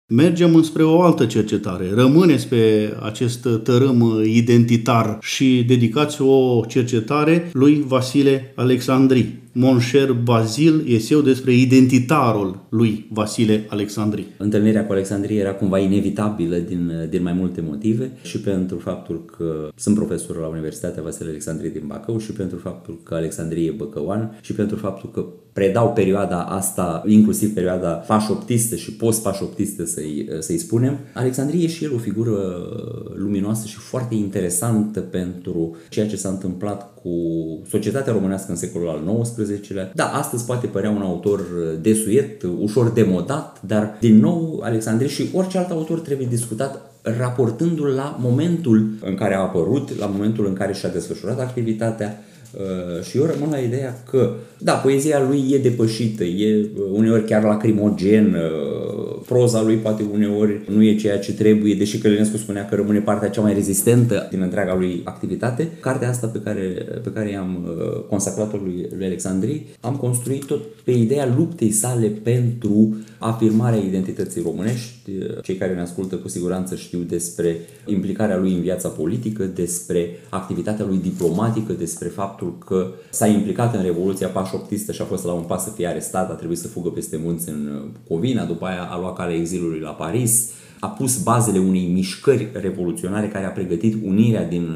Mergem înspre o altă cercetare. Rămâneți pe acest tărâm identitar și dedicați o cercetare lui Vasile Alexandri. Mon cher Bazil, eseu despre identitarul lui Vasile Alexandri. Întâlnirea cu Alexandrie era cumva inevitabilă din mai multe motive, și pentru faptul că sunt profesor la Universitatea Vasile Alexandrie din Bacău, și pentru faptul că Alexandrie e băcăuan, și pentru faptul că predau perioada asta, inclusiv perioada pașoptistă și post-pașoptistă, să-i spunem. Alexandrie e și el o figură luminoasă și foarte interesantă pentru ceea ce s-a întâmplat cu societatea românească în secolul al XIX-lea. Da, astăzi poate părea un autor desuet, ușor demodat, dar din nou Alexandrie și orice alt autor trebuie discutat raportându-l la momentul în care a apărut, la momentul în care și-a desfășurat activitatea. Și eu rămân la ideea că, da, poezia lui e depășită, e uneori chiar lacrimogen, proza lui poate uneori nu e ceea ce trebuie, deși Călinescu spunea că rămâne partea cea mai rezistentă din întreaga lui activitate. Cartea asta pe care i-am consacrat-o lui Alexandrie, am construit tot pe ideea luptei sale pentru afirmarea identității românești. Cei care ne ascultă cu siguranță știu despre implicarea lui în viața politică, despre activitatea lui diplomatică, despre faptul că s-a implicat în Revoluția pașoptistă și a fost la un pas să fie arestat, a trebuit să fugă peste munți în Covina, după aia a luat calea exilului la Paris, a pus bazele unei mișcări revoluționare care a pregătit unirea din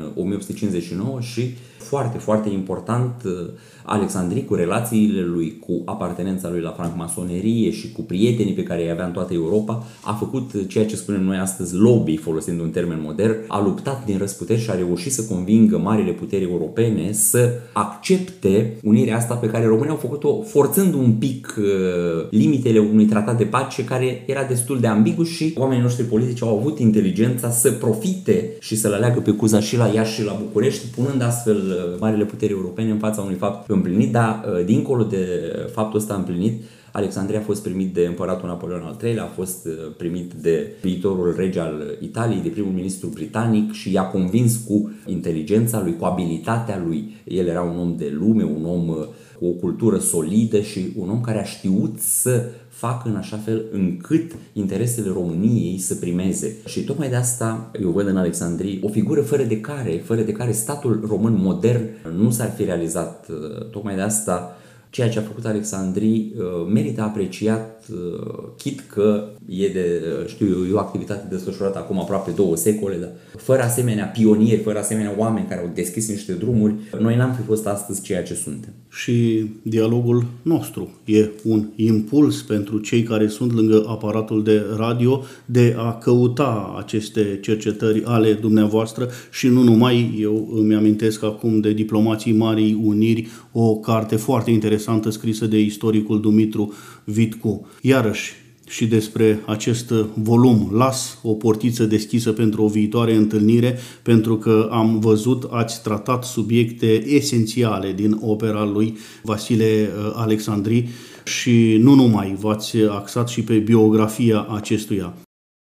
1859 și, foarte, foarte important, Alexandrie, cu relațiile lui, cu apartenența lui la francmasonerie și cu prietenii pe care îi avea în toată Europa, a făcut ceea ce spunem noi astăzi lobby, folosind un termen modern, a luptat din răsputeri și a reușit să convingă marile puteri europene să accepte unirea asta pe care românii au făcut-o forțând un pic limitele unui tratat de pace care era destul de ambigu, și oamenii noștri politici au avut inteligența să profite și să le aleagă pe cuza și la Iași și la București, punând astfel marile puteri europene în fața unui fapt împlinit. Dar dincolo de faptul ăsta împlinit, Alexandria a fost primit de împăratul Napoleon al III-lea, a fost primit de viitorul rege al Italiei, de primul ministru britanic, și i-a convins cu inteligența lui, cu abilitatea lui. El era un om de lume, un om cu o cultură solidă și un om care a știut să facă în așa fel încât interesele României să primeze. Și tocmai de asta eu văd în Alexandrie o figură fără de care statul român modern nu s-ar fi realizat. Tocmai de asta ceea ce a făcut Alexandrie merită apreciat, chit că e o activitate desfășurată acum aproape 2 secole, dar fără asemenea pionieri, fără asemenea oameni care au deschis niște drumuri, noi n-am fi fost astăzi ceea ce suntem. Și dialogul nostru e un impuls pentru cei care sunt lângă aparatul de radio de a căuta aceste cercetări ale dumneavoastră și nu numai. Eu îmi amintesc acum de Diplomații Marii Uniri, o carte foarte interesantă scrisă de istoricul Dumitru Vitcu. Iarăși, și despre acest volum las o portiță deschisă pentru o viitoare întâlnire, pentru că am văzut, ați tratat subiecte esențiale din opera lui Vasile Alexandrie și nu numai, v-ați axat și pe biografia acestuia.